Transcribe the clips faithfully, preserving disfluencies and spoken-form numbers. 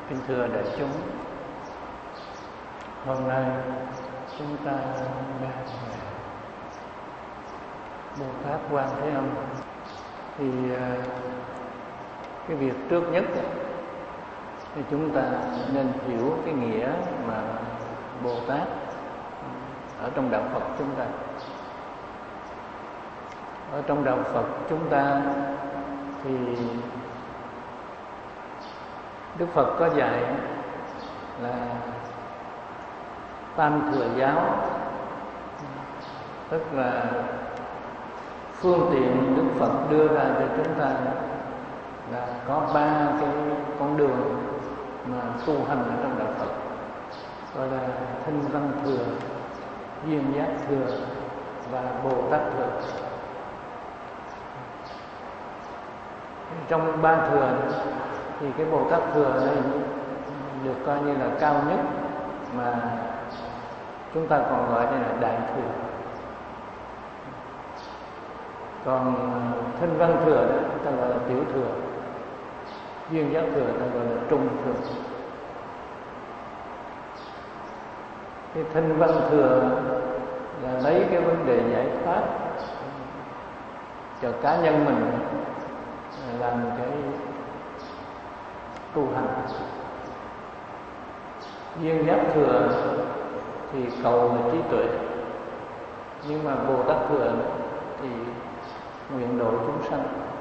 Kính thưa đại chúng, hôm nay chúng ta nghe Bồ Tát Quan Thế Âm. Thì cái việc trước nhất thì chúng ta nên hiểu cái nghĩa mà Bồ Tát ở trong đạo Phật chúng ta. Ở trong đạo Phật chúng ta thì Đức Phật có dạy là tam thừa giáo, tức là phương tiện Đức Phật đưa ra cho chúng ta là có ba cái con đường mà tu hành ở trong đạo Phật, gọi là Thanh Văn Thừa, Duyên Giác Thừa và Bồ Tát Thừa. Trong ba thừa thì cái Bồ Tát Thừa ở đây được coi như là cao nhất, mà chúng ta còn gọi đây là Đại Thừa. Còn Thanh Văn Thừa đó ta gọi là Tiểu Thừa, Duyên Giác Thừa ta gọi là Trung Thừa. Cái Thanh Văn Thừa là lấy cái vấn đề giải thoát cho cá nhân mình làm cái tu hành. Duyên Giác Thừa thì cầu là trí tuệ, nhưng mà Bồ Tát Thừa thì nguyện độ chúng sanh.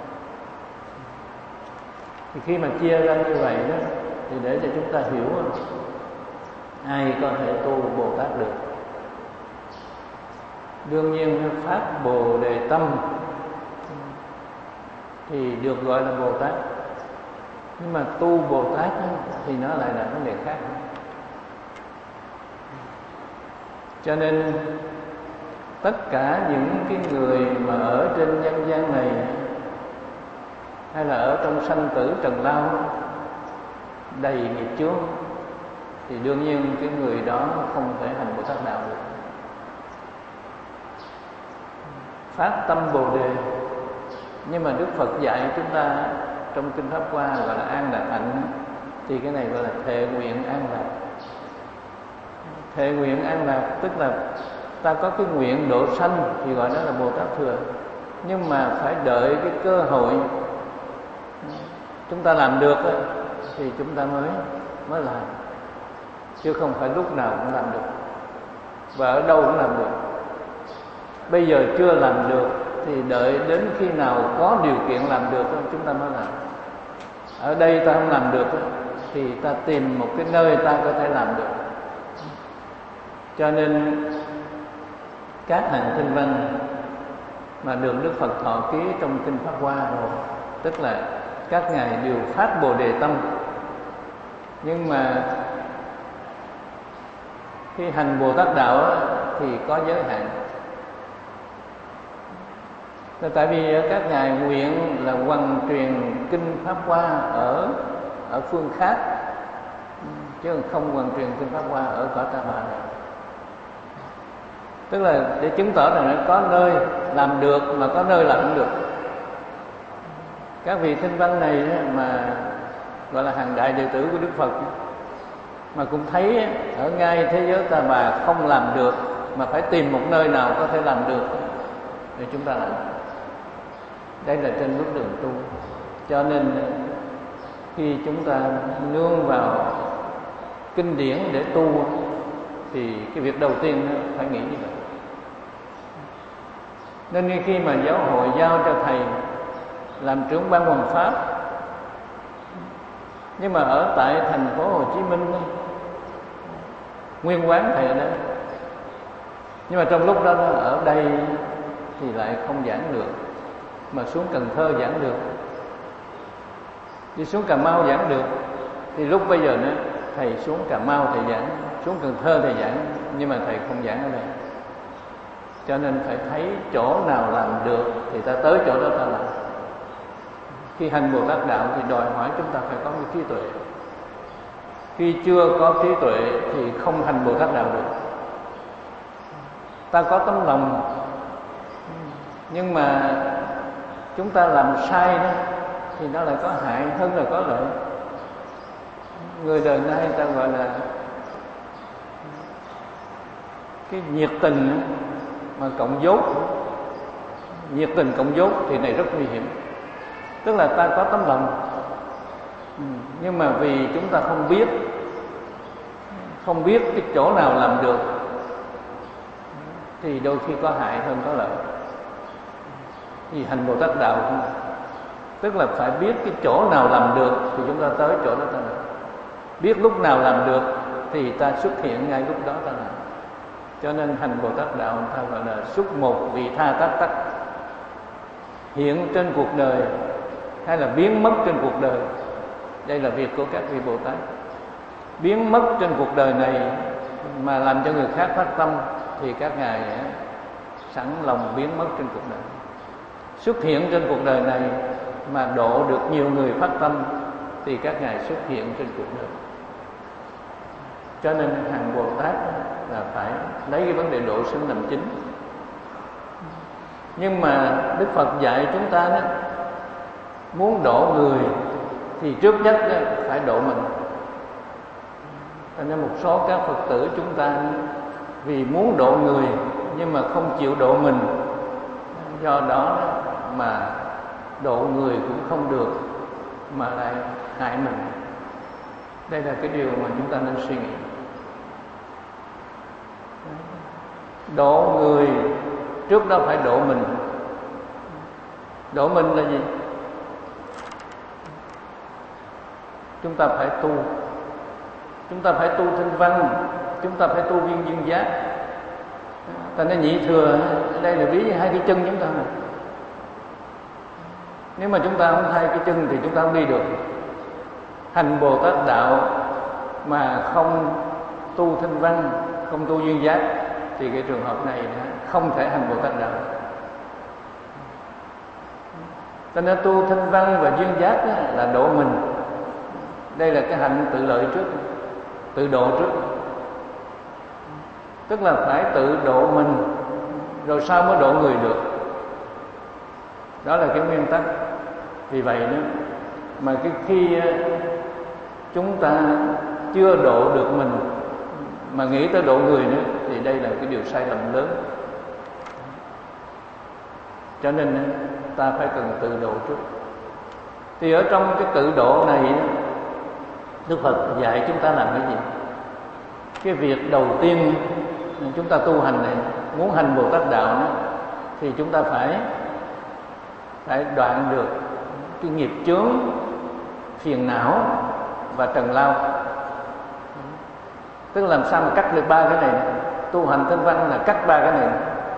Thì khi mà chia ra như vậy đó, thì để cho chúng ta hiểu ai có thể tu Bồ Tát được. Đương nhiên phát Bồ Đề Tâm thì được gọi là Bồ Tát, nhưng mà tu Bồ Tát thì nó lại là vấn đề khác. Cho nên tất cả những cái người mà ở trên nhân gian này hay là ở trong sanh tử trần lao đầy nghiệp chướng thì đương nhiên cái người đó không thể hành Bồ Tát đạo được. Phát tâm Bồ Đề, nhưng mà Đức Phật dạy chúng ta trong Kinh Pháp Hoa gọi là An Lạc Hạnh, thì cái này gọi là thệ nguyện an lạc. Thệ nguyện an lạc tức là ta có cái nguyện độ sanh thì gọi đó là Bồ Tát Thừa, nhưng mà phải đợi cái cơ hội chúng ta làm được thì chúng ta mới mới làm, chứ không phải lúc nào cũng làm được và ở đâu cũng làm được. Bây giờ chưa làm được thì đợi đến khi nào có điều kiện làm được chúng ta mới làm. Ở đây ta không làm được thì ta tìm một cái nơi ta có thể làm được. Cho nên các hàng Thanh Văn mà được Đức Phật thọ ký trong Kinh Pháp Hoa rồi, tức là các ngài đều phát Bồ Đề Tâm, nhưng mà khi hành Bồ Tát đạo thì có giới hạn. Tại vì các ngài nguyện là hoằng truyền Kinh Pháp Hoa ở ở phương khác, chứ không hoằng truyền Kinh Pháp Hoa ở cõi Ta Bà này. Tức là để chứng tỏ rằng có nơi làm được mà có nơi làm không được. Các vị Thanh Văn này mà gọi là hàng đại đệ tử của Đức Phật mà cũng thấy ở ngay thế giới Ta Bà không làm được, mà phải tìm một nơi nào có thể làm được để chúng ta làm. Đây là trên bước đường tu. Cho nên khi chúng ta nương vào kinh điển để tu thì cái việc đầu tiên phải nghĩ như vậy. Nên khi mà giáo hội giao cho thầy làm trưởng ban hoằng pháp, nhưng mà ở tại thành phố Hồ Chí Minh nguyên quán thầy ở đây, nhưng mà trong lúc đó ở đây thì lại không giảng được, mà xuống Cần Thơ giảng được, đi xuống Cà Mau giảng được. Thì lúc bây giờ nữa thầy xuống Cà Mau thầy giảng, xuống Cần Thơ thầy giảng, nhưng mà thầy không giảng ở đây. Cho nên phải thấy chỗ nào làm được thì ta tới chỗ đó ta làm. Khi hành Bồ Tát đạo thì đòi hỏi chúng ta phải có cái trí tuệ. Khi chưa có trí tuệ thì không hành Bồ Tát đạo được. Ta có tấm lòng, nhưng mà chúng ta làm sai đó thì nó lại có hại hơn là có lợi. người đời nay ta gọi là cái nhiệt tình mà cộng dốt, nhiệt tình cộng dốt thì này rất nguy hiểm. Tức là ta có tấm lòng, nhưng mà vì chúng ta không biết, không biết cái chỗ nào làm được thì đôi khi có hại hơn có lợi. Thì hành Bồ Tát đạo cũng là, tức là phải biết cái chỗ nào làm được thì chúng ta tới chỗ đó ta làm. Biết lúc nào làm được thì ta xuất hiện ngay lúc đó ta làm. Cho nên hành Bồ Tát đạo ta gọi là xuất một vị tha tác tắc, hiện trên cuộc đời hay là biến mất trên cuộc đời. Đây là việc của các vị Bồ Tát. Biến mất trên cuộc đời này mà làm cho người khác phát tâm thì các ngài sẵn lòng biến mất trên cuộc đời. Xuất hiện trên cuộc đời này mà độ được nhiều người phát tâm thì các ngài xuất hiện trên cuộc đời. Cho nên hàng Bồ Tát là phải lấy cái vấn đề độ sinh làm chính. Nhưng mà Đức Phật dạy chúng ta đó, muốn độ người thì trước nhất đó, phải độ mình. Cho nên một số các Phật tử chúng ta vì muốn độ người nhưng mà không chịu độ mình, do đó mà độ người cũng không được mà lại hại mình. Đây là cái điều mà chúng ta nên suy nghĩ. Độ người trước đó phải độ mình. Độ mình là gì? Chúng ta phải tu, chúng ta phải tu thanh văn, chúng ta phải tu viên duyên giác. Ta nói nhị thừa đây là ví như hai cái chân chúng ta này. Nếu mà chúng ta không thay cái chân thì chúng ta không đi được. Hành Bồ Tát đạo mà không tu thanh văn, không tu duyên giác thì cái trường hợp này không thể hành Bồ Tát đạo. Cho nên tu thanh văn và duyên giác là độ mình. Đây là cái hạnh tự lợi trước, tự độ trước. Tức là phải tự độ mình rồi sau mới độ người được. Đó là cái nguyên tắc. Vì vậy đó mà cái khi chúng ta chưa độ được mình mà nghĩ tới độ người nữa thì đây là cái điều sai lầm lớn. Cho nên ta phải cần tự độ trước. Thì ở trong cái tự độ này Đức Phật dạy chúng ta làm cái gì? Cái việc đầu tiên chúng ta tu hành này, muốn hành Bồ Tát đạo đó, thì chúng ta phải phải đoạn được cái nghiệp chướng, phiền não và trần lao. Tức là làm sao mà cắt được ba cái này. Tu hành thanh văn là cắt ba cái này.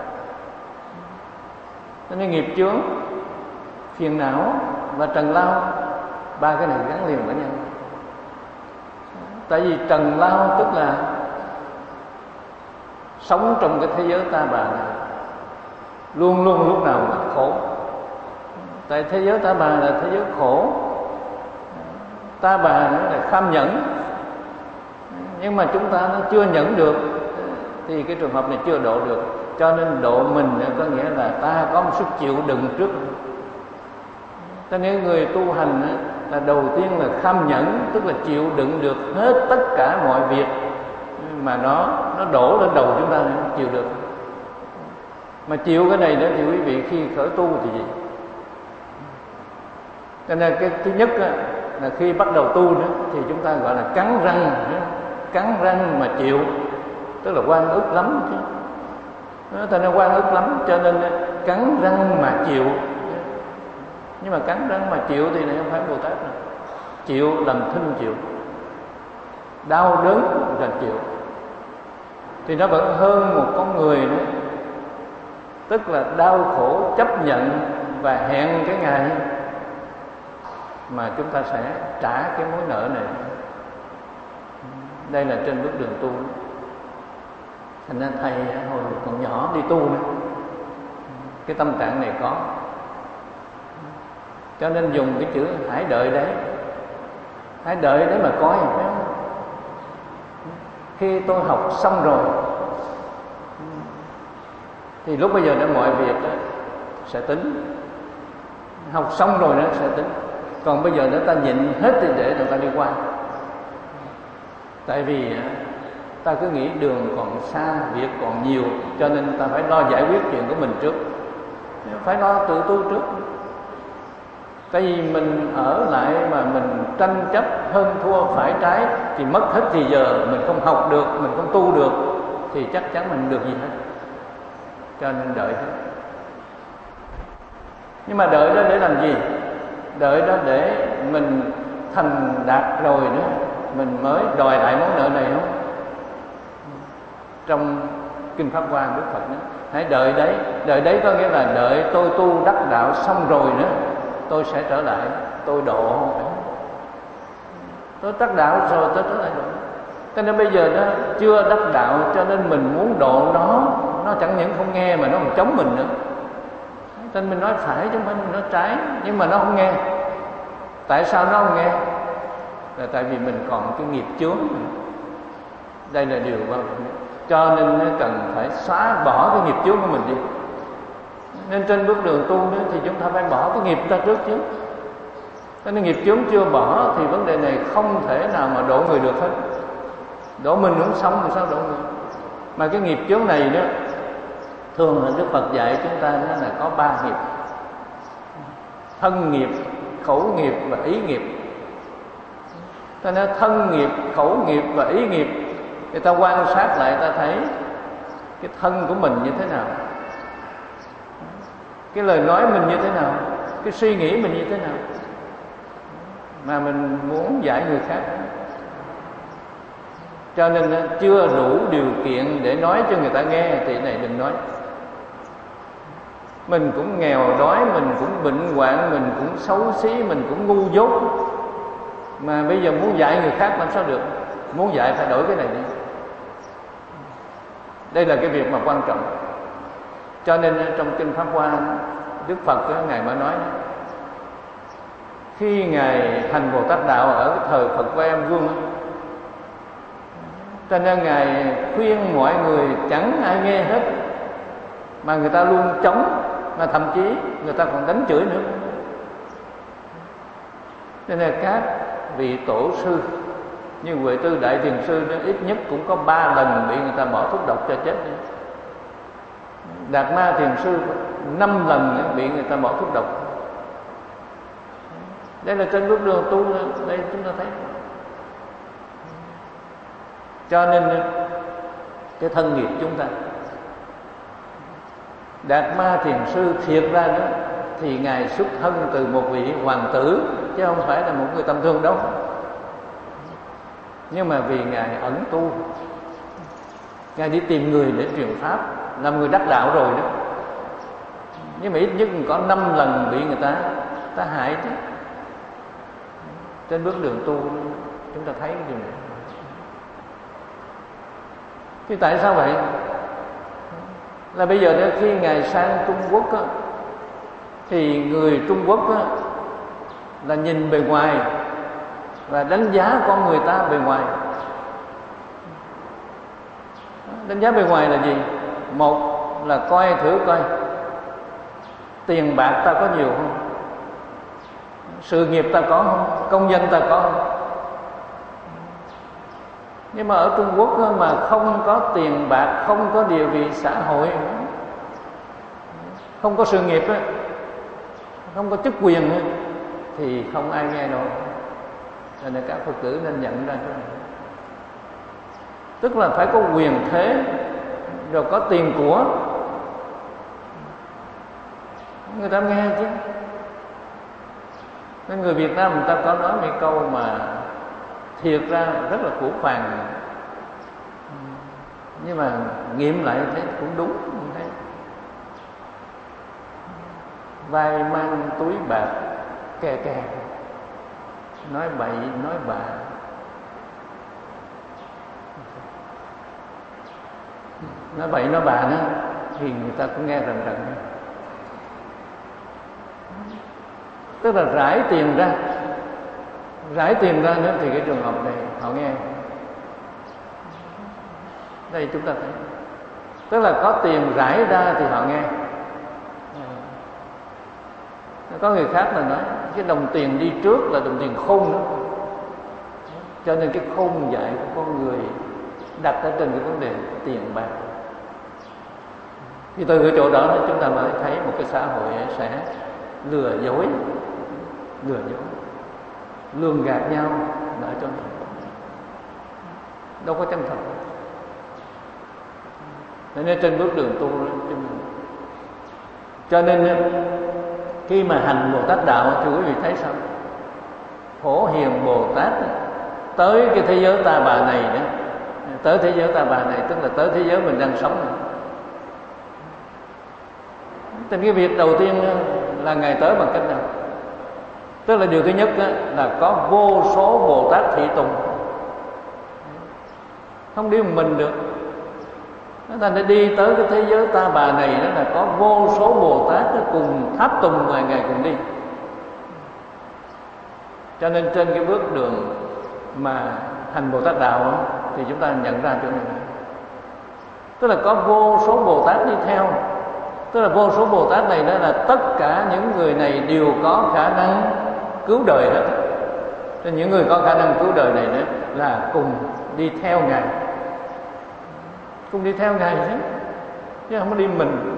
Cho nên nghiệp chướng, phiền não và trần lao, ba cái này gắn liền với nhau. Tại vì trần lao tức là sống trong cái thế giới ta bà này, luôn luôn lúc nào mà khổ. Tại thế giới ta bà là thế giới khổ, ta bà nó là kham nhẫn, nhưng mà chúng ta nó chưa nhẫn được thì cái trường hợp này chưa độ được. Cho nên độ mình có nghĩa là ta có một sức chịu đựng trước. Cho nên người tu hành là đầu tiên là kham nhẫn, tức là chịu đựng được hết tất cả mọi việc mà nó nó đổ lên đầu chúng ta, chịu được. Mà chịu cái này nữa thì quý vị khi khởi tu thì gì? Cho nên cái thứ nhất là khi bắt đầu tu nữa thì chúng ta gọi là cắn răng, cắn răng mà chịu, tức là oan ức lắm chứ. Ta nên oan ức lắm, cho nên cắn răng mà chịu. Nhưng mà cắn răng mà chịu thì này không phải Bồ Tát rồi. Chịu làm thinh chịu, đau đớn là chịu, thì nó vẫn hơn một con người nữa. Tức là đau khổ chấp nhận và hẹn cái ngày mà chúng ta sẽ trả cái mối nợ này. Đây là trên bước đường tu. Thành ra thầy hồi còn nhỏ đi tu nữa, cái tâm trạng này có. Cho nên dùng cái chữ hãy đợi đấy, hãy đợi đấy mà coi, phải không? Khi tôi học xong rồi thì lúc bây giờ đã mọi việc đó, sẽ tính. Học xong rồi nó sẽ tính. Còn bây giờ nếu ta nhịn hết thì để người ta đi qua. Tại vì ta cứ nghĩ đường còn xa, việc còn nhiều, cho nên ta phải lo giải quyết chuyện của mình trước, phải lo tự tu trước. Tại vì mình ở lại mà mình tranh chấp hơn thua phải trái thì mất hết thì giờ, mình không học được, mình không tu được thì chắc chắn mình được gì hết. Cho nên đợi hết. Nhưng mà đợi đó để làm gì? Đợi đó để mình thành đạt rồi nữa mình mới đòi lại món nợ này không? Trong Kinh Pháp Hoa Đức Phật nói hãy đợi đấy. Đợi đấy có nghĩa là đợi tôi tu đắc đạo xong rồi nữa tôi sẽ trở lại, tôi độ. Tôi đắc đạo rồi tôi trở lại độ. Cho nên bây giờ nó chưa đắc đạo, cho nên mình muốn độ nó, nó chẳng những không nghe mà nó còn chống mình nữa. Cho nên mình nói phải chứ không phải mình nói trái, nhưng mà nó không nghe. Tại sao nó không nghe? Là tại vì mình còn cái nghiệp chướng. Đây là điều quan trọng. Cho nên nó cần phải xóa bỏ cái nghiệp chướng của mình đi. Nên trên bước đường tu nữa thì chúng ta phải bỏ cái nghiệp ra trước chứ. Cho nên nghiệp chướng chưa bỏ thì vấn đề này không thể nào mà độ người được hết. Độ mình cũng sống thì sao độ người. Mà cái nghiệp chướng này đó, thường là Đức Phật dạy chúng ta đó là có ba nghiệp: thân nghiệp, khẩu nghiệp và ý nghiệp. Cho nên thân nghiệp, khẩu nghiệp và ý nghiệp, người ta quan sát lại ta thấy cái thân của mình như thế nào, cái lời nói mình như thế nào, cái suy nghĩ mình như thế nào, mà mình muốn dạy người khác. Cho nên chưa đủ điều kiện để nói cho người ta nghe thì này đừng nói. Mình cũng nghèo đói, mình cũng bệnh hoạn, mình cũng xấu xí, mình cũng ngu dốt, mà bây giờ muốn dạy người khác làm sao được. Muốn dạy phải đổi cái này đi. Đây là cái việc mà quan trọng. Cho nên trong Kinh Pháp Hoa, Đức Phật đó, Ngài mới nói khi Ngài thành Bồ Tát Đạo ở cái thời Phật Vai Âm Vương, cho nên Ngài khuyên mọi người chẳng ai nghe hết, mà người ta luôn chống, mà thậm chí người ta còn đánh chửi nữa. Cho nên các vị tổ sư như Huệ Tư Đại Thiền Sư đó, ít nhất cũng có ba lần bị người ta bỏ thuốc độc cho chết. Đạt Ma Thiền Sư năm lần bị người ta bỏ thuốc độc. Đây là trên bước đường tu, đây chúng ta thấy. Cho nên cái thân nghiệp chúng ta, Đạt Ma Thiền Sư thiệt ra đó thì Ngài xuất thân từ một vị hoàng tử, chứ không phải là một người tầm thường đâu. Nhưng mà vì Ngài ẩn tu, Ngài đi tìm người để truyền pháp, làm người đắc đạo rồi đó. Nhưng mà ít nhất có năm lần bị người ta ta hại chứ. Trên bước đường tu chúng ta thấy cái điều này. Thì tại sao vậy? Là bây giờ đó, khi Ngài sang Trung Quốc á, thì người Trung Quốc á, là nhìn bề ngoài và đánh giá con người ta bề ngoài. Đánh giá bề ngoài là gì? Một là coi thử coi tiền bạc ta có nhiều không, sự nghiệp ta có không, công danh ta có không. Nhưng mà ở Trung Quốc mà không có tiền bạc, không có địa vị xã hội, không có sự nghiệp, không có chức quyền thì không ai nghe đâu. Cho nên các Phật tử nên nhận ra chỗ này. Tức là phải có quyền thế, rồi có tiền của, người ta nghe chứ. Nên người Việt Nam người ta có nói mấy câu mà thiệt ra rất là củ phàng, nhưng mà nghiệm lại thấy cũng đúng. Thấy vai mang túi bạc kè kè, nói bậy nói bạ. Nói bậy nói bạ nữa thì người ta cũng nghe rần rần. Tức là rải tiền ra, rải tiền ra nữa thì cái trường hợp này họ nghe. Đây chúng ta thấy, tức là có tiền rải ra thì họ nghe. Có người khác là nói cái đồng tiền đi trước là đồng tiền khôn đó. Cho nên cái khôn dại của con người đặt ở trên cái vấn đề tiền bạc. Thì từ cái chỗ đó chúng ta mới thấy một cái xã hội sẽ lừa dối, lừa dối, lường gạt nhau ở chỗ này, đâu có chân thật. Nên trên bước đường tu đó, cho nên khi mà hành Bồ Tát đạo, thì quý vị thấy sao? Phổ Hiền Bồ Tát tới cái thế giới ta bà này đó, tới thế giới ta bà này tức là tới thế giới mình đang sống này. Thì cái việc đầu tiên là Ngài tới bằng cách nào? Tức là điều thứ nhất là có vô số Bồ Tát thị tùng, không đi một mình được. Thành ra đi tới cái thế giới ta bà này đó là có vô số Bồ Tát cùng tháp tùng ngoài Ngài cùng đi. Cho nên trên cái bước đường mà hành Bồ Tát đạo thì chúng ta nhận ra chỗ này, tức là có vô số Bồ Tát đi theo. Tức là vô số Bồ Tát này đó là tất cả những người này đều có khả năng cứu đời hết. Nên những người có khả năng cứu đời này đó là cùng đi theo Ngài, cùng đi theo Ngài chứ, chứ không có đi mình.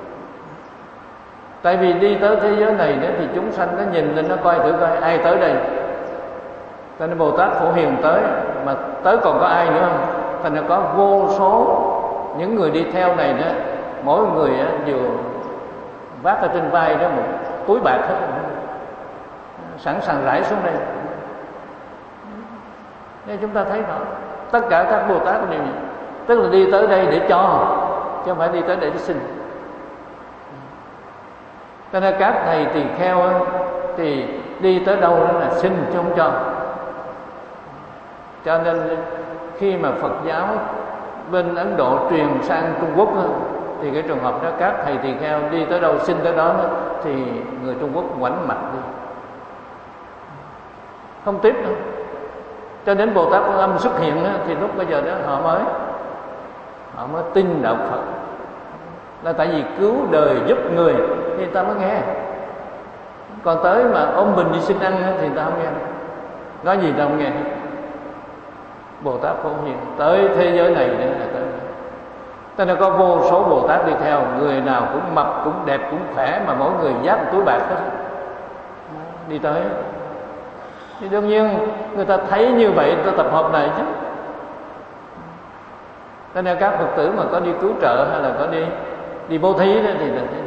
Tại vì đi tới thế giới này đó thì chúng sanh nó nhìn lên, nó coi thử coi ai tới đây. Cho nên Bồ Tát Phổ Hiền tới, mà tới còn có ai nữa không? Thành ra có vô số những người đi theo này đó, mỗi người vừa vác ở trên vai đó một túi bạc hết, sẵn sàng rải xuống đây. Nên chúng ta thấy rõ tất cả các Bồ Tát đều, tức là đi tới đây để cho, chứ không phải đi tới để xin. Cho nên các thầy tỳ kheo thì đi tới đâu đó là xin chứ không cho. Cho nên khi mà Phật giáo bên Ấn Độ truyền sang Trung Quốc thì cái trường hợp đó các thầy tỳ kheo đi tới đâu xin tới đó thì người Trung Quốc ngoảnh mặt đi, không tiếp nữa. Cho đến Bồ Tát Quan Âm xuất hiện thì lúc bây giờ đó họ mới họ mới tin đạo Phật, là tại vì cứu đời giúp người thì người ta mới nghe. Còn tới mà ôm bình đi xin ăn thì người ta không nghe, nói gì ta không nghe. Bồ Tát Phổ Hiền tới thế giới này đấy là tới. Cho nên có vô số Bồ Tát đi theo, người nào cũng mập, cũng đẹp, cũng khỏe, mà mỗi người vác một túi bạc hết đi tới. Thì đương nhiên người ta thấy như vậy, người ta tập hợp lại chứ. Cho nên các Phật tử mà có đi cứu trợ hay là có đi đi bố thí đó thì là thế.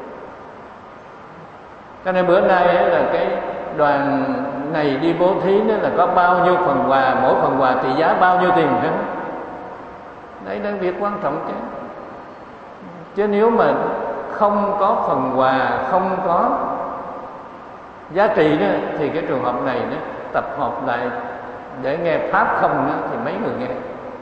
Cho nên bữa nay là cái đoàn này đi bố thí đó là có bao nhiêu phần quà, mỗi phần quà trị giá bao nhiêu tiền hết. Đấy là việc quan trọng chứ. Chứ nếu mà không có phần quà, không có giá trị đó, thì cái trường hợp này đó, tập hợp lại để nghe pháp không đó, thì mấy người nghe.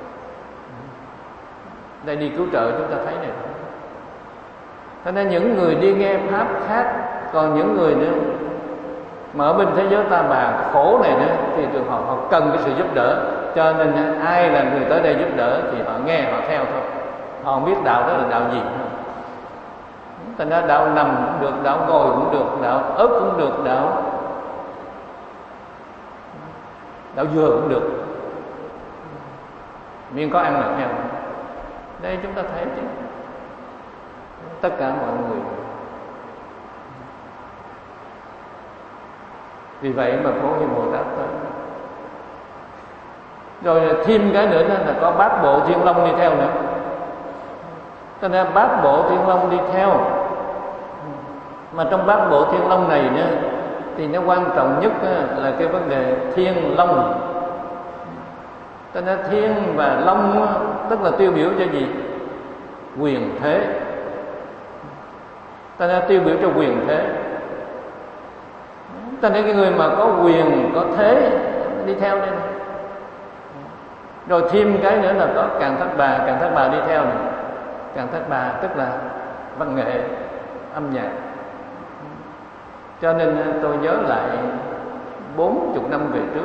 Đây đi cứu trợ chúng ta thấy này. Cho nên những người đi nghe pháp khác, còn những người nữa mà ở bên thế giới ta bà khổ này nữa thì trường hợp họ cần cái sự giúp đỡ. Cho nên ai là người tới đây giúp đỡ thì họ nghe, họ theo thôi. Họ không biết đạo đó là đạo gì. Thành ra đạo nằm cũng được, đạo ngồi cũng được, đạo ớt cũng được, đạo đạo dừa cũng được, miễn có ăn là theo. Đây chúng ta thấy chứ, tất cả mọi người. Vì vậy mà Phổ Hiền Bồ Tát tới. Rồi thêm cái nữa là có Bát Bộ Thiên Long đi theo nữa. Cho nên Bát Bộ Thiên Long đi theo. Mà trong Bát Bộ Thiên Long này nữa, thì nó quan trọng nhất là cái vấn đề Thiên Long. Cho nên Thiên và Long tức là tiêu biểu cho gì? Quyền thế. Cho nên tiêu biểu cho quyền thế. Cho nên cái người mà có quyền, có thế đi theo đây. Rồi thêm cái nữa là có Càn Thất Bà. Càn Thất Bà đi theo này. Càn Thất Bà tức là văn nghệ, âm nhạc. Cho nên tôi nhớ lại bốn chục năm về trước,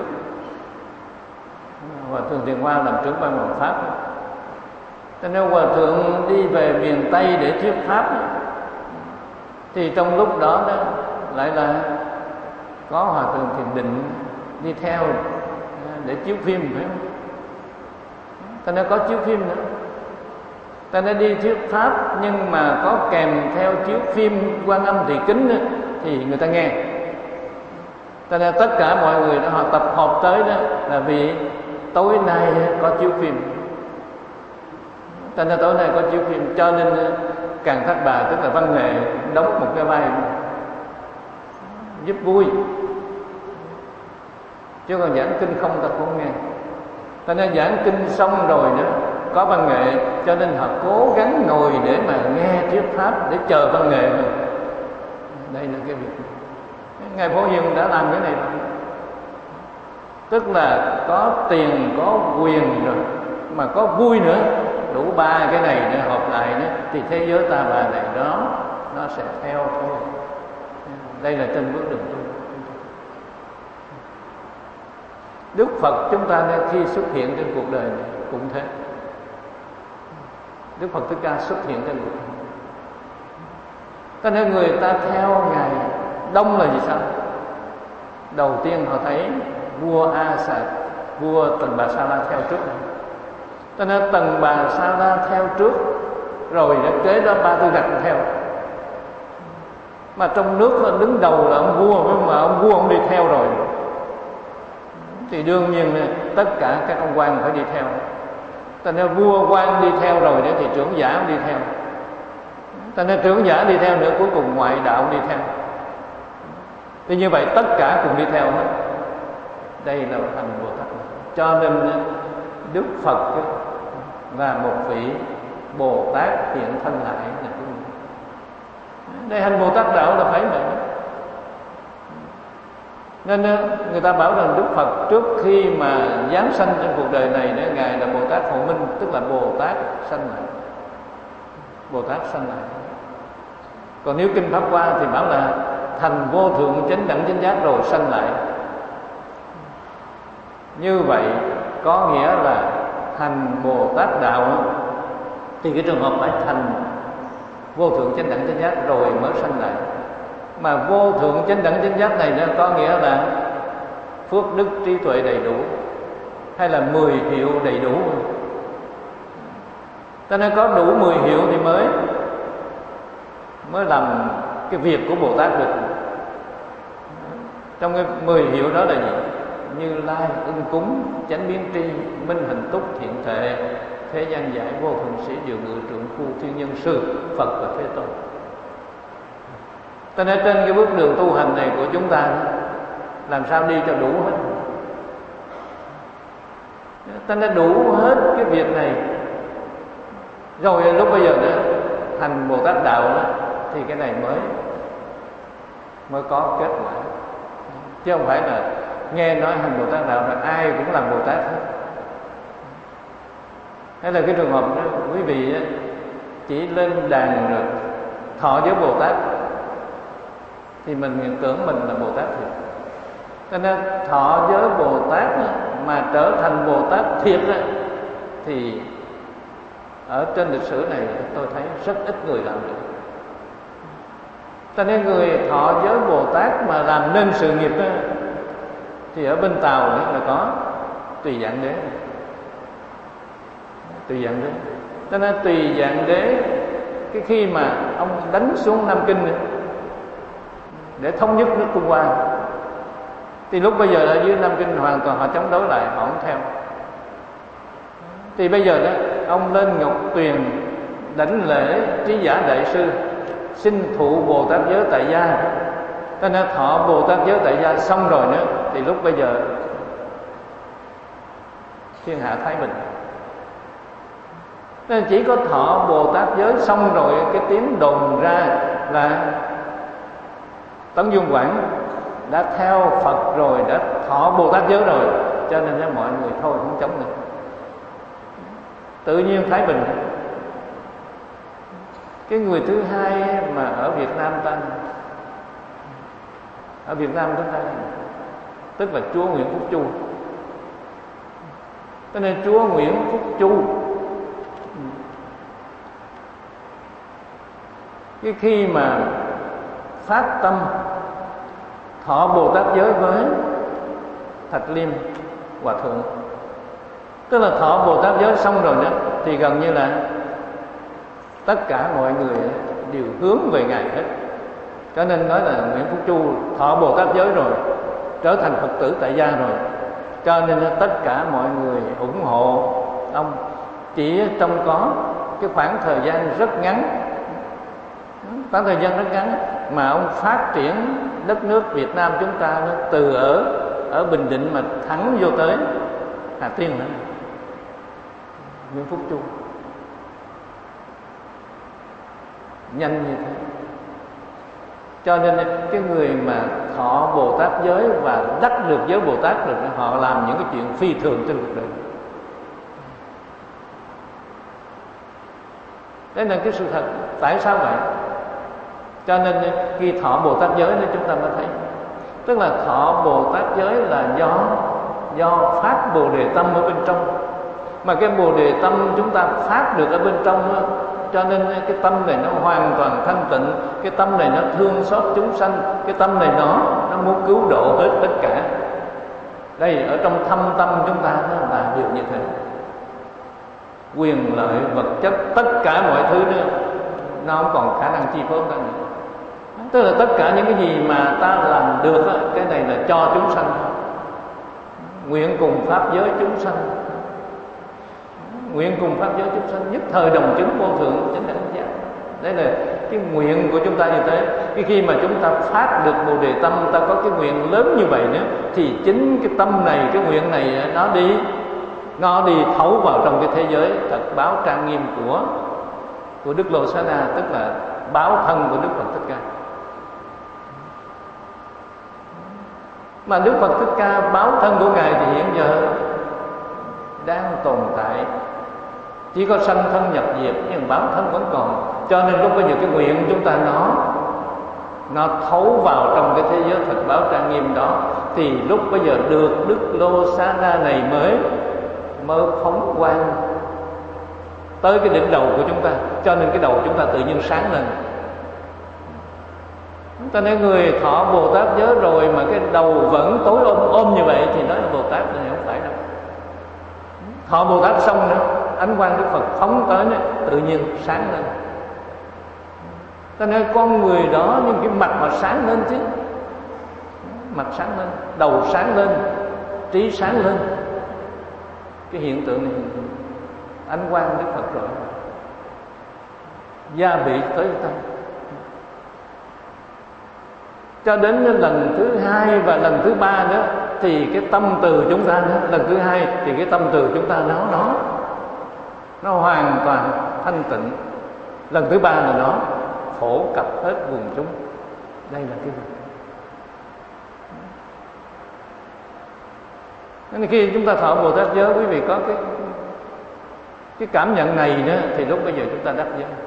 Hòa Thượng Thiền Hoa làm trưởng ban hoàng pháp. Cho nên Hòa Thượng đi về miền Tây để thuyết pháp, thì trong lúc đó, đó lại là có Hòa Thượng Thiền Định đi theo để chiếu phim, phải không? Ta nói có chiếu phim nữa. Ta nói đi thuyết pháp nhưng mà có kèm theo chiếu phim Quan Âm Thị Kính nữa, thì người ta nghe. Ta nói tất cả mọi người đó họ tập hợp tới đó là vì tối nay có chiếu phim. Ta nói tối nay có chiếu phim, cho nên Càng Thác Bà tức là văn nghệ đóng một cái vai giúp vui, chứ còn giảng kinh không ta không nghe. Ta nói giảng kinh xong rồi nữa có văn nghệ, cho nên họ cố gắng ngồi để mà nghe thuyết pháp để chờ văn nghệ mà. Đây là cái việc Ngài Phổ Hiền đã làm cái này rồi. Tức là có tiền, có quyền rồi mà có vui nữa, đủ ba cái này nữa hợp lại nữa thì thế giới ta bà này đó nó sẽ theo thôi. Đây là trên bước đường tu. Đức Phật chúng ta khi xuất hiện trên cuộc đời này cũng thế. Đức Phật Thích Ca xuất hiện trên cuộc đời. Cho nên người ta theo Ngài đông là gì sao? Đầu tiên họ thấy vua A Sà, vua Tần Bà Sa La theo trước này. Cho nên Tần Bà Sa La theo trước, rồi kế đó Ba Tư Trạch theo. Mà trong nước là đứng đầu là ông vua, mà ông vua ông đi theo rồi thì đương nhiên là tất cả các ông quan phải đi theo. Cho nên vua quan đi theo rồi nữa thì trưởng giả đi theo. Cho nên trưởng giả đi theo nữa, cuối cùng ngoại đạo đi theo. Thì như vậy tất cả cùng đi theo hết. Đây là thành Bồ Tát. Cho nên Đức Phật là một vị Bồ Tát hiện thân lại. Đây hành Bồ Tát đạo là phải vậy. Nên người ta bảo rằng Đức Phật trước khi mà giáng sanh trên cuộc đời này nữa, Ngài là Bồ Tát Hộ Minh, tức là Bồ Tát sanh lại. Bồ Tát sanh lại. Còn nếu kinh Pháp Hoa thì bảo là thành vô thượng chánh đẳng chánh giác rồi sanh lại. Như vậy có nghĩa là hành Bồ Tát đạo thì cái trường hợp phải thành vô thượng chánh đẳng chánh giác rồi mới sanh lại. Mà vô thượng chánh đẳng chánh giác này nó có nghĩa là phước đức trí tuệ đầy đủ, hay là mười hiệu đầy đủ. Cho nên có đủ mười hiệu thì mới mới làm cái việc của Bồ Tát được. Trong cái mười hiệu đó là gì? Như Lai, ưng cúng, chánh biến tri, minh hình túc, thiện thệ, thế gian giải, vô thường sĩ, diệu ngự, trượng phu, thiên nhân sư, Phật và Thế Tôn. Cho nên trên cái bước đường tu hành này của chúng ta, làm sao đi cho đủ hết. Ta đã đủ hết cái việc này rồi, lúc bây giờ đó hành Bồ Tát đạo đó, thì cái này mới mới có kết quả. Chứ không phải là nghe nói hành Bồ Tát đạo là ai cũng làm Bồ Tát hết. Hay là cái trường hợp đó, quý vị chỉ lên đàn rồi thọ giới Bồ Tát thì mình tưởng mình là Bồ Tát thiệt. Cho nên thọ giới Bồ Tát mà trở thành Bồ Tát thiệt thì ở trên lịch sử này tôi thấy rất ít người làm được. Cho nên người thọ giới Bồ Tát mà làm nên sự nghiệp đó, thì ở bên Tàu nữa là có Tùy Dạng Đế. Tùy Dạng Đế. Cho nên Tùy Dạng Đế cái khi mà ông đánh xuống Nam Kinh nữa, để thống nhất nước Trung Hoa, thì lúc bây giờ ở dưới Nam Kinh hoàn toàn họ chống đối lại, họ không theo. Thì bây giờ đó ông lên Ngọc Tuyền đảnh lễ Trí Giả Đại Sư, xin thụ Bồ Tát giới tại gia. Cho nên thọ Bồ Tát giới tại gia xong rồi nữa, thì lúc bây giờ thiên hạ thái bình. Nên chỉ có thọ Bồ Tát giới xong rồi, cái tiếng đồn ra là Tấn Dương Quảng đã theo Phật rồi, đã thọ Bồ Tát giới rồi, cho nên đó mọi người thôi không chống nữa, tự nhiên thái bình. Cái người thứ hai mà ở Việt Nam ta, ở Việt Nam chúng ta, tức là Chúa Nguyễn Phúc Chu. Cho nên Chúa Nguyễn Phúc Chu cái khi mà phát tâm thọ Bồ Tát giới với Thạch Liêm, hòa thượng. Tức là thọ Bồ Tát giới xong rồi đó thì gần như là tất cả mọi người đều hướng về Ngài hết. Cho nên nói là Nguyễn Phúc Chu thọ Bồ Tát giới rồi, trở thành Phật tử tại gia rồi, cho nên tất cả mọi người ủng hộ ông. Chỉ trong có cái khoảng thời gian rất ngắn, khoảng thời gian rất ngắn mà ông phát triển đất nước Việt Nam chúng ta đó, từ ở ở Bình Định mà thẳng vô tới Hà Tiên nữa. Nguyễn Phúc Chu nhanh như thế. Cho nên cái người mà thọ Bồ Tát giới và đắc được giới Bồ Tát được, họ làm những cái chuyện phi thường trên cuộc đời. Đấy là cái sự thật. Tại sao vậy? Cho nên khi thọ Bồ Tát giới nên chúng ta mới thấy, tức là thọ Bồ Tát giới là do do phát Bồ Đề tâm ở bên trong. Mà cái Bồ Đề tâm chúng ta phát được ở bên trong đó, cho nên cái tâm này nó hoàn toàn thanh tịnh, cái tâm này nó thương xót chúng sanh, cái tâm này nó nó muốn cứu độ hết tất cả. Đây ở trong thâm tâm chúng ta nó là điều như thế. Quyền lợi vật chất tất cả mọi thứ nữa nó không còn khả năng chi phối ta nữa. Tức là tất cả những cái gì mà ta làm được đó, cái này là cho chúng sanh. Nguyện cùng pháp giới chúng sanh, nguyện cùng pháp giới chúng sanh, nhất thời đồng chứng vô thượng chánh đẳng giác. Đây là cái nguyện của chúng ta như thế. Cái khi mà chúng ta phát được Bồ Đề tâm, ta có cái nguyện lớn như vậy nữa, thì chính cái tâm này, cái nguyện này nó đi nó đi thấu vào trong cái thế giới thật báo trang nghiêm của của Đức Lô Xá Na, tức là báo thân của Đức Phật Thích Ca. Mà Đức Phật Thích Ca báo thân của Ngài thì hiện giờ đang tồn tại, chỉ có sanh thân nhập diệt nhưng báo thân vẫn còn. Cho nên lúc bây giờ cái nguyện chúng ta nó nó thấu vào trong cái thế giới thật báo trang nghiêm đó, thì lúc bây giờ được Đức Lô Xá Na này mới mới phóng quang tới cái đỉnh đầu của chúng ta. Cho nên cái đầu chúng ta tự nhiên sáng lên. Cho nên người thọ Bồ Tát giới rồi mà cái đầu vẫn tối ôm ôm như vậy thì nói là Bồ Tát này không phải đâu. Thọ Bồ Tát xong nữa, ánh quang Đức Phật phóng tới nữa, tự nhiên sáng lên. Cho nên con người đó nhưng cái mặt mà sáng lên chứ, mặt sáng lên, đầu sáng lên, trí sáng lên. Cái hiện tượng này, ánh quang Đức Phật rồi gia bị tới tâm. Cho đến lần thứ hai và lần thứ ba nữa thì cái tâm từ chúng ta nữa, lần thứ hai thì cái tâm từ chúng ta nó nó nó hoàn toàn thanh tịnh. Lần thứ ba là nó phổ cập hết quần chúng. Đây là cái gì? Nên khi chúng ta thọ Bồ Tát giới, quý vị có cái cái cảm nhận này nữa thì lúc bây giờ chúng ta đắc giới.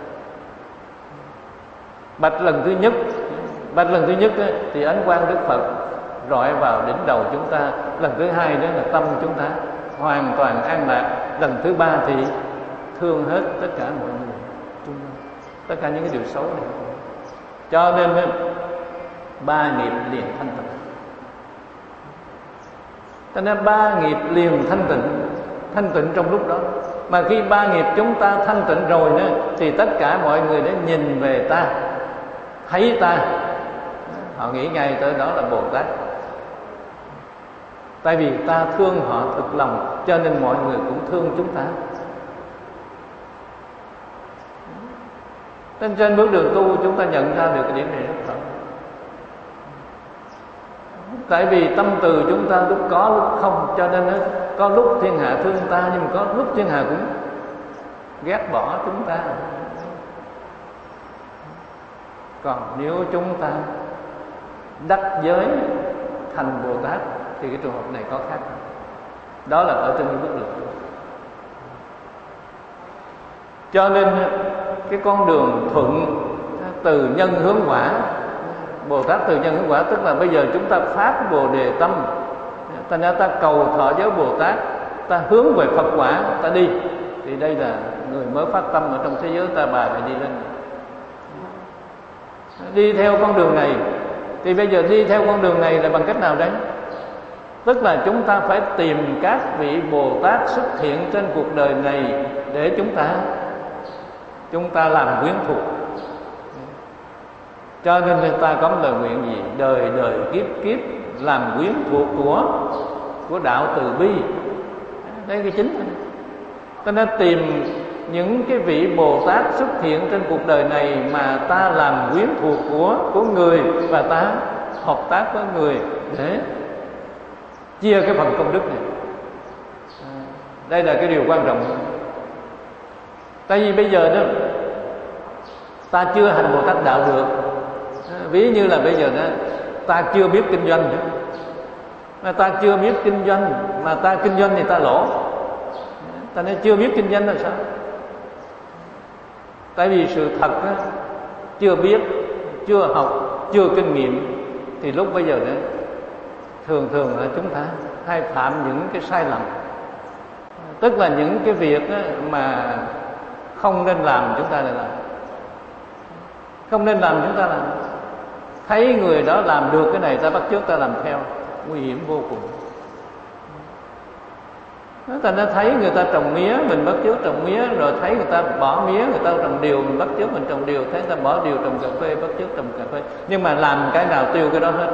Bạch lần thứ nhất, bạch lần thứ nhất ấy, thì ánh quang Đức Phật rọi vào đỉnh đầu chúng ta. Lần thứ hai đó là tâm chúng ta hoàn toàn an lạc. Lần thứ ba thì thương hết tất cả mọi người, tất cả những cái điều xấu này. Cho nên ba nghiệp liền thanh tịnh. Cho nên ba nghiệp liền thanh tịnh, thanh tịnh trong lúc đó. Mà khi ba nghiệp chúng ta thanh tịnh rồi nữa thì tất cả mọi người đã nhìn về ta, thấy ta, họ nghĩ ngay tới đó là Bồ Tát. Tại vì ta thương họ thực lòng, cho nên mọi người cũng thương chúng ta. Nên trên bước đường tu chúng ta nhận ra được cái điểm này rất rõ. Tại vì tâm từ chúng ta lúc có lúc không, cho nên có lúc thiên hạ thương ta, nhưng có lúc thiên hạ cũng ghét bỏ chúng ta. Còn nếu chúng ta đắc giới thành Bồ Tát thì cái trường hợp này có khác. Đó là ở trên cái bước đường. Cho nên cái con đường thuận từ nhân hướng quả, Bồ Tát từ nhân hướng quả, tức là bây giờ chúng ta phát Bồ Đề tâm, ta nói ta cầu thọ giới Bồ Tát, ta hướng về Phật quả, ta đi. Thì đây là người mới phát tâm ở trong thế giới ta bà phải đi lên. Đi theo con đường này. Thì bây giờ đi theo con đường này là bằng cách nào đấy? Tức là chúng ta phải tìm các vị Bồ Tát xuất hiện trên cuộc đời này để chúng ta chúng ta làm quyến thuộc. Cho nên người ta có lời nguyện gì? Đời đời kiếp kiếp làm quyến thuộc của của đạo từ bi. Đây cái chính thôi. Ta nên tìm những cái vị Bồ Tát xuất hiện trên cuộc đời này mà ta làm quyến thuộc của của người, và ta hợp tác với người để chia cái phần công đức này. Đây là cái điều quan trọng. Tại vì bây giờ đó ta chưa hành Bồ Tát đạo được. Ví như là bây giờ đó ta chưa biết kinh doanh nữa, mà ta chưa biết kinh doanh mà ta kinh doanh thì ta lỗ. Ta nói chưa biết kinh doanh là sao? Tại vì sự thật đó, chưa biết, chưa học, chưa kinh nghiệm, thì lúc bây giờ đó thường thường là chúng ta hay phạm những cái sai lầm. Tức là những cái việc đó mà không nên làm chúng ta lại làm. Không nên làm chúng ta làm. Thấy người đó làm được cái này, ta bắt chước ta làm theo, nguy hiểm vô cùng. Ta đã thấy người ta trồng mía, mình bắt chước trồng mía. Rồi thấy người ta bỏ mía, người ta trồng điều, mình bắt chước mình trồng điều. Thấy người ta bỏ điều trồng cà phê, bắt chước trồng cà phê. Nhưng mà làm cái nào tiêu cái đó hết.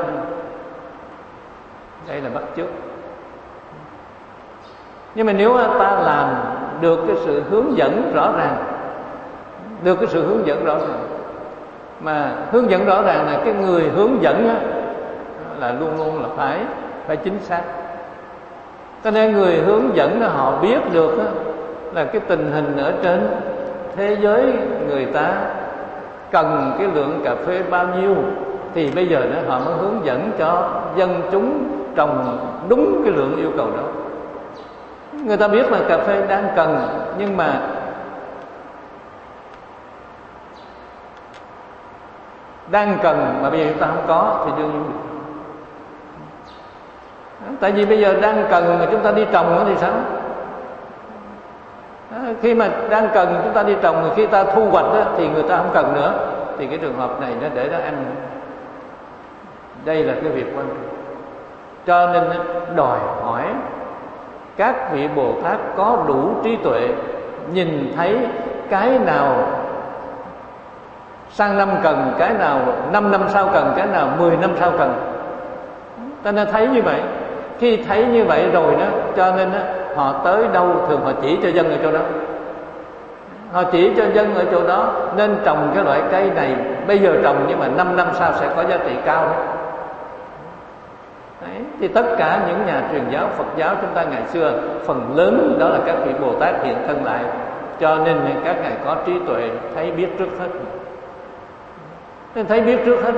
Đây là bắt chước. Nhưng mà nếu ta làm được cái sự hướng dẫn rõ ràng, được cái sự hướng dẫn rõ ràng, mà hướng dẫn rõ ràng là cái người hướng dẫn á, là luôn luôn là phải phải chính xác. Cho nên người hướng dẫn là họ biết được á, là cái tình hình ở trên thế giới người ta cần cái lượng cà phê bao nhiêu, thì bây giờ đó họ mới hướng dẫn cho dân chúng trồng đúng cái lượng yêu cầu đó. Người ta biết là cà phê đang cần, nhưng mà đang cần mà bây giờ chúng ta không có thì đương nhiên. Tại vì bây giờ đang cần mà chúng ta đi trồng thì sao? Khi mà đang cần chúng ta đi trồng, mà khi ta thu hoạch đó, thì người ta không cần nữa, thì cái trường hợp này nó để nó ăn. Đây là cái việc quan trọng. Cho nên đòi hỏi các vị Bồ Tát có đủ trí tuệ, nhìn thấy cái nào sang năm cần, cái nào năm năm sau cần, cái nào mười năm sau cần. Ta nên thấy như vậy. Khi thấy như vậy rồi đó, cho nên đó, họ tới đâu thường họ chỉ cho dân ở chỗ đó. Họ chỉ cho dân ở chỗ đó nên trồng cái loại cây này bây giờ trồng, nhưng mà năm năm sau sẽ có giá trị cao đó. Đấy. Thì tất cả những nhà truyền giáo Phật giáo chúng ta ngày xưa, phần lớn đó là các vị Bồ Tát hiện thân lại. Cho nên các ngài có trí tuệ, thấy biết trước hết. Nên thấy biết trước hết.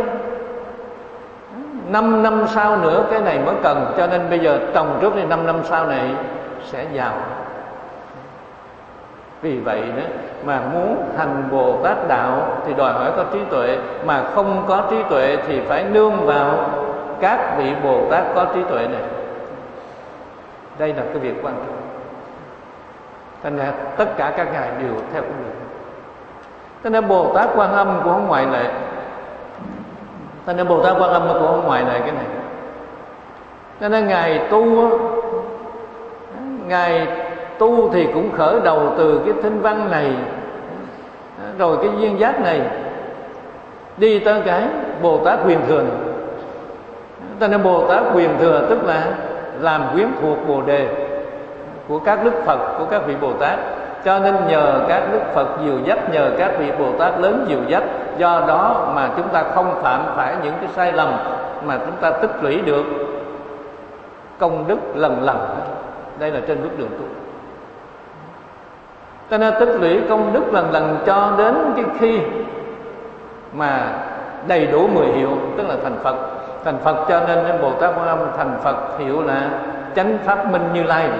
Năm năm sau nữa cái này mới cần, cho nên bây giờ trồng trước thì năm năm sau này sẽ giàu. Vì vậy đó mà muốn hành Bồ Tát đạo thì đòi hỏi có trí tuệ, mà không có trí tuệ thì phải nương vào các vị Bồ Tát có trí tuệ này. Đây là cái việc quan trọng. Thành ra tất cả các ngài đều theo con đường. Cho nên Bồ Tát Quan Âm cũng không ngoại lệ. Cho nên Bồ Tát Quan Âm cũng không ngoại lệ cái này. Cho nên ngài tu, ngài tu thì cũng khởi đầu từ cái thinh văn này, rồi cái duyên giác này, đi tới cái Bồ Tát Quyền Thừa. Cho nên Bồ Tát Quyền Thừa tức là làm quyến thuộc Bồ Đề của các đức Phật, của các vị Bồ Tát. Cho nên nhờ các đức Phật dìu dắt, nhờ các vị Bồ Tát lớn dìu dắt, do đó mà chúng ta không phạm phải những cái sai lầm, mà chúng ta tích lũy được công đức lần lần. Đây là trên bước đường tu. Cho nên tích lũy công đức lần lần cho đến cái khi mà đầy đủ mười hiệu, tức là thành Phật. Thành Phật cho nên Bồ Tát Quan Âm thành Phật hiệu là chánh pháp minh Như Lai.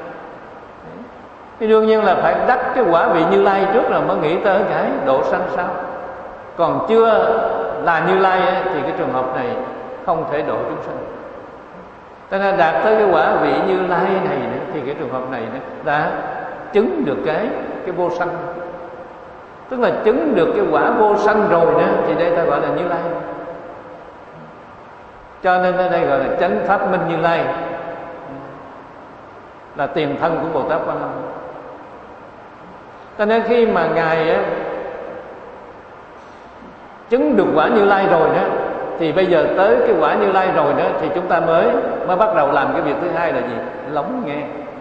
Thì đương nhiên là phải đắc cái quả vị Như Lai trước rồi mới nghĩ tới cái độ sanh sau. Còn chưa là Như Lai ấy, thì cái trường hợp này không thể độ chúng sanh. Cho nên đạt tới cái quả vị Như Lai này thì cái trường hợp này đã chứng được cái cái vô sanh. Tức là chứng được cái quả vô sanh rồi đó, thì đây ta gọi là Như Lai. Cho nên ở đây gọi là chánh pháp minh Như Lai. là tiền thân của Bồ Tát Quan Âm. Cho nên khi mà Ngài á, chứng được quả Như Lai rồi đó, thì bây giờ tới cái quả Như Lai rồi đó, thì chúng ta mới mới bắt đầu làm cái việc thứ hai là gì? Lắng nghe.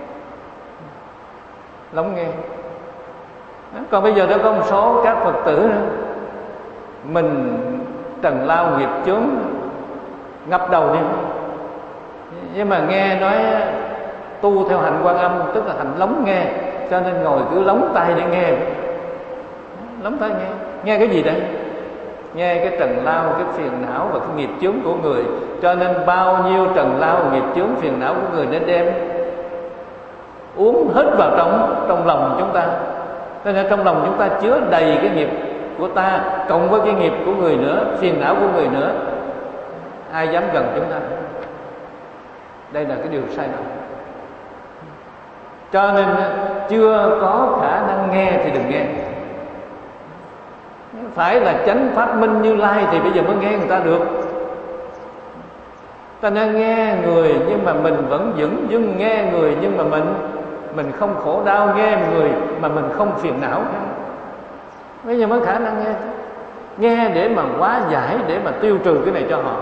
Lắng nghe. Còn bây giờ đó có một số các Phật tử đó, mình trần lao nghiệp chướng ngập đầu đi, nhưng mà nghe nói tu theo hạnh Quan Âm, tức là hạnh lắng nghe, cho nên ngồi cứ lóng tay để nghe. Lóng tay nghe. Nghe cái gì đây? Nghe cái trần lao, cái phiền não và cái nghiệp chướng của người. Cho nên bao nhiêu trần lao, nghiệp chướng, phiền não của người nên đem uống hết vào trong trong lòng chúng ta. Cho nên trong lòng chúng ta chứa đầy cái nghiệp của ta, cộng với cái nghiệp của người nữa, phiền não của người nữa, ai dám gần chúng ta? Đây là cái điều sai lầm. Cho nên chưa có khả năng nghe thì đừng nghe. Phải là chánh pháp minh Như Lai thì bây giờ mới nghe người ta được. Ta nên nghe người nhưng mà mình vẫn dửng dưng, nghe người nhưng mà mình mình không khổ đau, nghe người mà mình không phiền não. Bây giờ mới khả năng nghe. Nghe để mà hóa giải, để mà tiêu trừ cái này cho họ.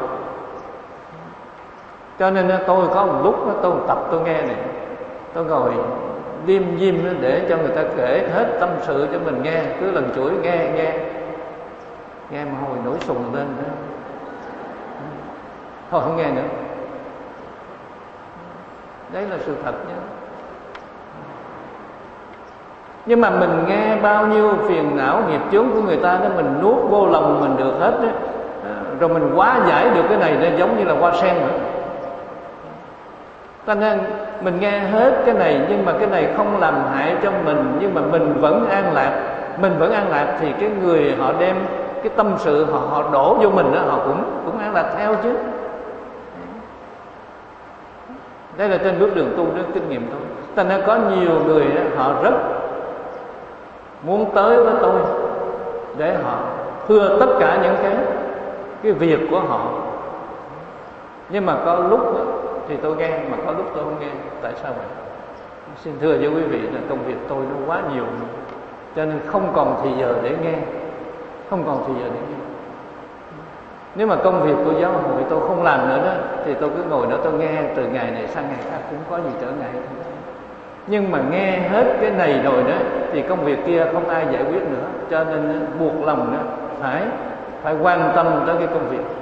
Cho nên tôi có một lúc tôi tập tôi nghe này, tôi ngồi liêm diêm để cho người ta kể hết tâm sự cho mình nghe, cứ lần chuỗi nghe nghe nghe mà hồi nổi sùng lên đó. Thôi không nghe nữa. Đấy là sự thật nhé. Nhưng mà mình nghe bao nhiêu phiền não nghiệp chướng của người ta đó, mình nuốt vô lòng mình được hết đó. Rồi mình hóa giải được cái này, nó giống như là hoa sen nữa. Cho nên mình nghe hết cái này, nhưng mà cái này không làm hại cho mình, nhưng mà mình vẫn an lạc. Mình vẫn an lạc thì cái người họ đem cái tâm sự họ họ đổ vô mình đó, họ cũng cũng an lạc theo chứ. Đây là trên bước đường tu, đó kinh nghiệm thôi. Cho nên có nhiều người đó, họ rất muốn tới với tôi để họ thưa tất cả những cái cái việc của họ. Nhưng mà có lúc đó, thì tôi nghe, mà có lúc tôi không nghe. Tại sao vậy? Xin thưa với quý vị là công việc tôi nó quá nhiều, cho nên không còn thì giờ để nghe. Không còn thì giờ để nghe. Nếu mà công việc của giáo hội tôi không làm nữa đó, thì tôi cứ ngồi đó tôi nghe từ ngày này sang ngày khác, cũng có gì trở ngại. Nhưng mà nghe hết cái này rồi đó, thì công việc kia không ai giải quyết nữa. Cho nên buộc lòng đó, phải phải quan tâm tới cái công việc.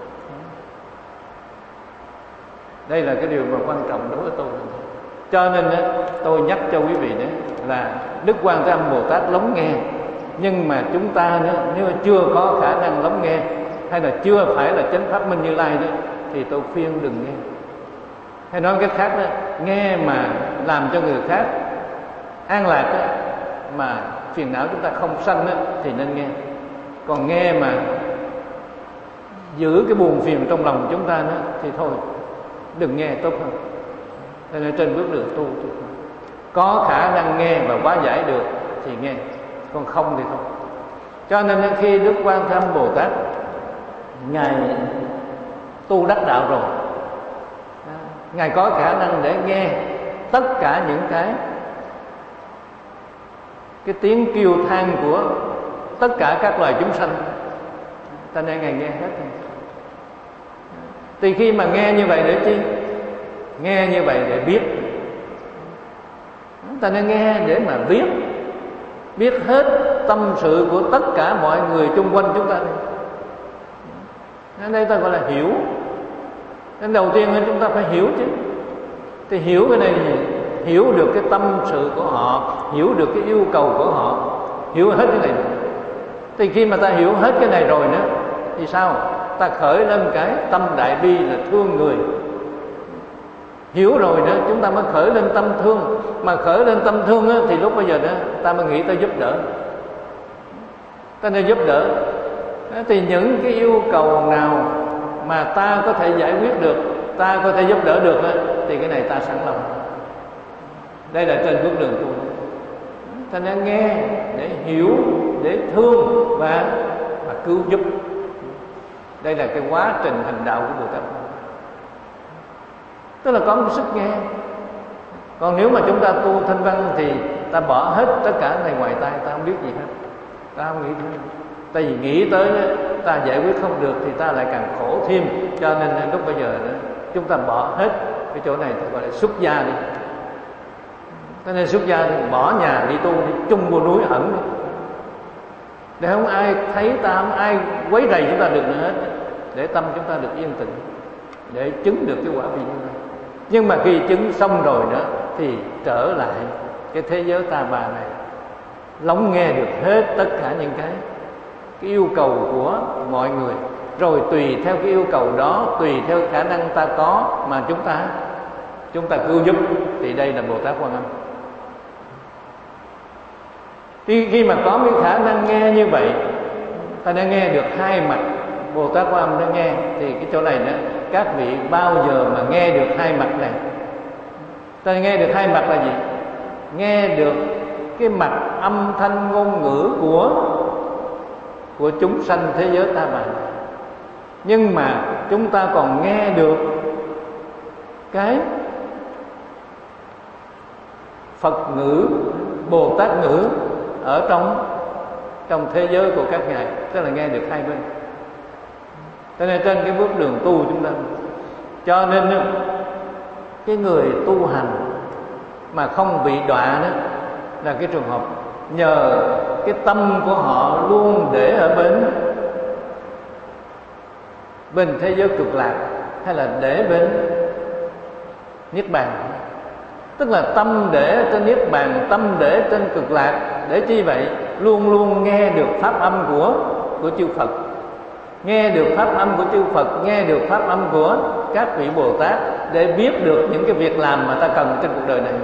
Đây là cái điều mà quan trọng đối với tôi. Cho nên tôi nhắc cho quý vị đó là Đức Quan Thế Âm Bồ Tát lắng nghe. Nhưng mà chúng ta nữa, nếu chưa có khả năng lắng nghe, hay là chưa phải là chánh pháp minh Như Lai đó, thì tôi khuyên đừng nghe. Hay nói cách khác đó, nghe mà làm cho người khác an lạc đó, mà phiền não chúng ta không sanh đó, thì nên nghe. Còn nghe mà giữ cái buồn phiền trong lòng chúng ta đó, thì thôi đừng nghe, tốt hơn. Nên ở trên bước đường tu có khả năng nghe và hóa giải được thì nghe, còn không thì không. Cho nên khi Đức Quan Thế Âm Bồ Tát Ngài tu đắc đạo rồi, Ngài có khả năng để nghe tất cả những cái cái tiếng kêu than của tất cả các loài chúng sanh. Cho nên Ngài nghe hết. Thì khi mà nghe như vậy để chi? Nghe như vậy để biết. Ta nên nghe để mà biết, biết hết tâm sự của tất cả mọi người chung quanh chúng ta. Nên đây ta gọi là hiểu. Nên đầu tiên chúng ta phải hiểu chứ. Thì hiểu cái này, hiểu được cái tâm sự của họ, hiểu được cái yêu cầu của họ, hiểu hết cái này. Thì khi mà ta hiểu hết cái này rồi nữa thì sao? Ta khởi lên cái tâm đại bi là thương người. Hiểu rồi nữa chúng ta mới khởi lên tâm thương. Mà khởi lên tâm thương á, thì lúc bây giờ nữa ta mới nghĩ tới giúp đỡ. Ta nên giúp đỡ. Thì những cái yêu cầu nào mà ta có thể giải quyết được, ta có thể giúp đỡ được á, thì cái này ta sẵn lòng. Đây là trên bước đường tu. Ta nên nghe để hiểu, để thương và, và cứu giúp. Đây là cái quá trình hành đạo của Bồ Tát. Tức là có một sức nghe, Còn nếu mà chúng ta tu thanh văn thì ta bỏ hết tất cả này ngoài tay, ta không biết gì hết, ta không nghĩ thêm. Tại vì nghĩ tới ta giải quyết không được thì ta lại càng khổ thêm. Cho nên lúc bây giờ chúng ta bỏ hết cái chỗ này, ta gọi là xuất gia đi. Cho nên xuất gia thì bỏ nhà đi tu, đi chung vô núi ẩn đi, để không ai thấy ta, không ai quấy rầy chúng ta được nữa hết, để tâm chúng ta được yên tĩnh, để chứng được cái quả vị như này. Nhưng mà khi chứng xong rồi nữa thì trở lại cái thế giới ta bà này, lắng nghe được hết tất cả những cái cái yêu cầu của mọi người, rồi tùy theo cái yêu cầu đó, tùy theo khả năng ta có mà chúng ta chúng ta cứu giúp. Thì đây là Bồ Tát Quan Âm. Khi, khi mà có cái khả năng nghe như vậy, ta đã nghe được hai mặt. Bồ Tát Quan Âm đã nghe, thì cái chỗ này nữa, các vị bao giờ mà nghe được hai mặt này? Ta nghe được hai mặt là gì? Nghe được cái mặt âm thanh ngôn ngữ của của chúng sanh thế giới ta bà. Nhưng mà chúng ta còn nghe được cái Phật ngữ, Bồ Tát ngữ ở trong trong thế giới của các ngài, tức là nghe được hai bên. Cho nên trên cái bước đường tu chúng ta, cho nên cái người tu hành mà không bị đọa đó là cái trường hợp nhờ cái tâm của họ luôn để ở bên bên thế giới cực lạc, hay là để bên niết bàn. Tức là tâm để trên niết bàn, tâm để trên cực lạc. Để chi vậy? Luôn luôn nghe được pháp âm của của chư Phật, nghe được pháp âm của chư Phật, nghe được pháp âm của các vị Bồ Tát, để biết được những cái việc làm mà ta cần trên cuộc đời này.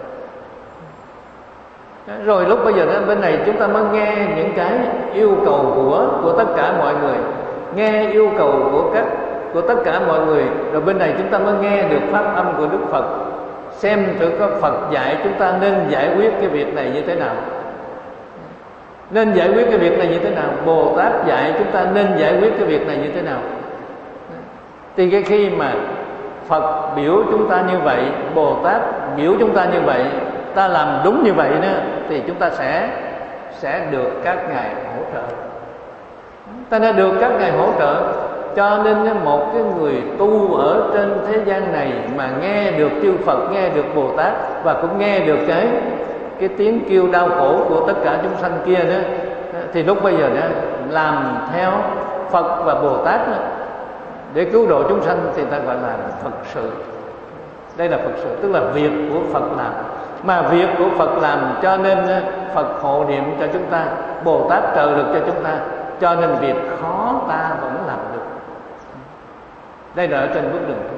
Rồi lúc bây giờ bên này chúng ta mới nghe những cái yêu cầu của của tất cả mọi người, nghe yêu cầu của các của tất cả mọi người. Rồi bên này chúng ta mới nghe được pháp âm của Đức Phật, xem thử có Phật dạy chúng ta nên giải quyết cái việc này như thế nào, nên giải quyết cái việc này như thế nào. Bồ Tát dạy chúng ta nên giải quyết cái việc này như thế nào. Thì cái khi mà Phật biểu chúng ta như vậy, Bồ Tát biểu chúng ta như vậy, ta làm đúng như vậy nữa, thì chúng ta sẽ sẽ được các ngài hỗ trợ. Ta đã được các ngài hỗ trợ. Cho nên một cái người tu ở trên thế gian này mà nghe được chư Phật, nghe được Bồ Tát, và cũng nghe được cái cái tiếng kêu đau khổ của tất cả chúng sanh kia đó, thì lúc bây giờ đó làm theo Phật và Bồ Tát đó, để cứu độ chúng sanh, thì ta gọi là Phật sự. Đây là Phật sự, tức là việc của Phật làm. Mà việc của Phật làm cho nên Phật hộ niệm cho chúng ta, Bồ Tát trợ lực cho chúng ta, cho nên việc khó ta vẫn làm được. Đây là ở trên bước đường.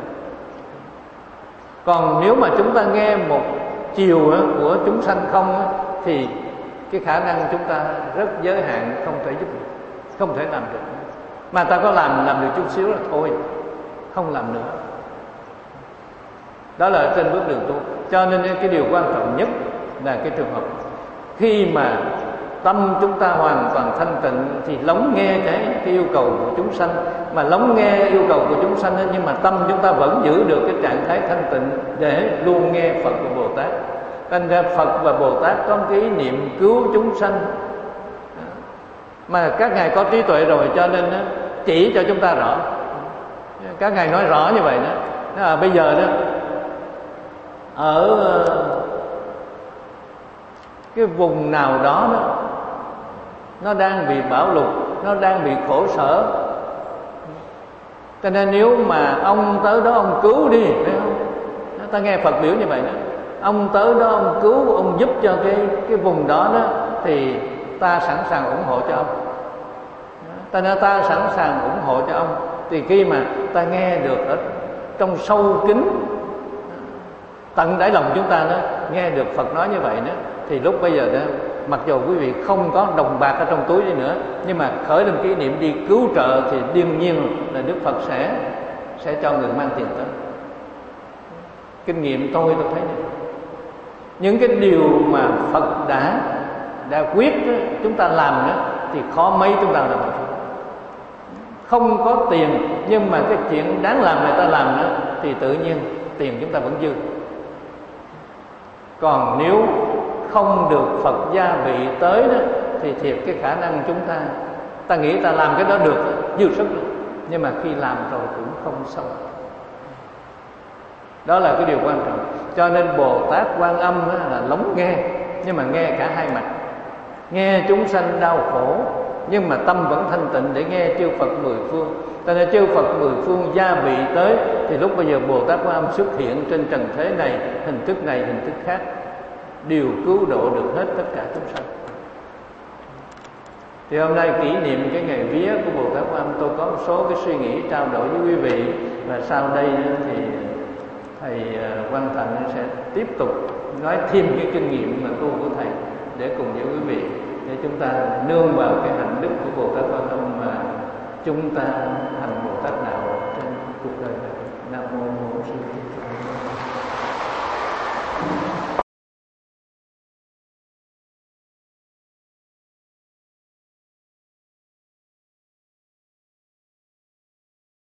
Còn nếu mà chúng ta nghe một chiều của chúng sanh không, thì cái khả năng chúng ta rất giới hạn, không thể giúp được, không thể làm được. Mà ta có làm làm được chút xíu là thôi, không làm nữa. Đó là ở trên bước đường tu. Cho nên cái điều quan trọng nhất là cái trường hợp khi mà tâm chúng ta hoàn toàn thanh tịnh, thì lắng nghe cái, cái yêu cầu của chúng sanh. Mà lắng nghe yêu cầu của chúng sanh, nhưng mà tâm chúng ta vẫn giữ được cái trạng thái thanh tịnh để luôn nghe Phật và Bồ Tát. Thành ra Phật và Bồ Tát có cái ý niệm cứu chúng sanh, mà các ngài có trí tuệ rồi, cho nên chỉ cho chúng ta rõ. Các ngài nói rõ như vậy đó. À, bây giờ đó ở cái vùng nào đó đó, nó đang bị bão lụt, nó đang bị khổ sở. Cho nên nếu mà ông tới đó ông cứu đi, thấy không? Ta nghe Phật biểu như vậy đó. Ông tới đó ông cứu, ông giúp cho cái cái vùng đó đó, thì ta sẵn sàng ủng hộ cho ông. Ta nói ta sẵn sàng ủng hộ cho ông. Thì khi mà ta nghe được ở trong sâu kín tận đáy lòng chúng ta đó, nghe được Phật nói như vậy đó, thì lúc bây giờ đó, mặc dù quý vị không có đồng bạc ở trong túi đi nữa, nhưng mà khởi lên kỷ niệm đi cứu trợ, thì đương nhiên là Đức Phật sẽ sẽ cho người mang tiền tới. Kinh nghiệm tôi tôi thấy này, những cái điều mà Phật đã đã quyết đó, chúng ta làm đó, thì khó mấy chúng ta làm được. Không có tiền, nhưng mà cái chuyện đáng làm này ta làm đó, thì tự nhiên tiền chúng ta vẫn dư. Còn nếu không được Phật gia vị tới đó thì thiệt cái khả năng chúng ta ta nghĩ ta làm cái đó được dư sức rồi, nhưng mà khi làm rồi cũng không xong. Đó là cái điều quan trọng. Cho nên Bồ Tát Quan Âm là lóng nghe, nhưng mà nghe cả hai mặt. Nghe chúng sanh đau khổ, nhưng mà tâm vẫn thanh tịnh để nghe chư Phật mười phương. Cho nên chư Phật mười phương gia vị tới thì lúc bây giờ Bồ Tát Quan Âm xuất hiện trên trần thế này, hình thức này hình thức khác, đều cứu độ được hết tất cả chúng sanh. Thì hôm nay kỷ niệm cái ngày vía của Bồ Tát Quan Âm, tôi có một số cái suy nghĩ trao đổi với quý vị, và sau đây thì thầy Quang Thành sẽ tiếp tục nói thêm cái kinh nghiệm mà tu của thầy để cùng với quý vị, để chúng ta nương vào cái hạnh đức của Bồ Tát Quan Âm mà chúng ta thành Bồ Tát đạo trên cuộc đời này. Nam mô Bổn Sư Thích Ca Mâu Ni Phật.